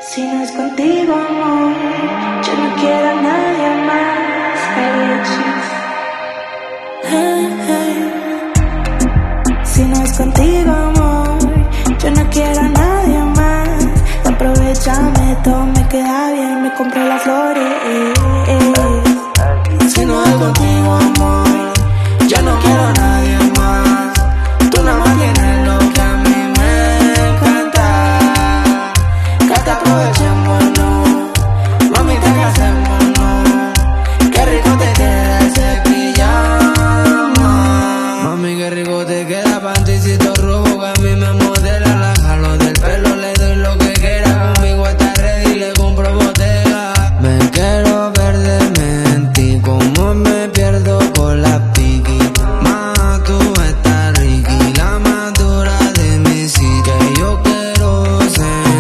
Si no es contigo, amor, yo no quiero a nadie más. Si no es contigo, amor, yo no quiero a nadie más. Aprovechame, todo me queda bien, me compré las flores. Si no es contigo, amor, yo no quiero a nadie más. Tú nada más tienes lo que a mí me encanta. Que te aproveché.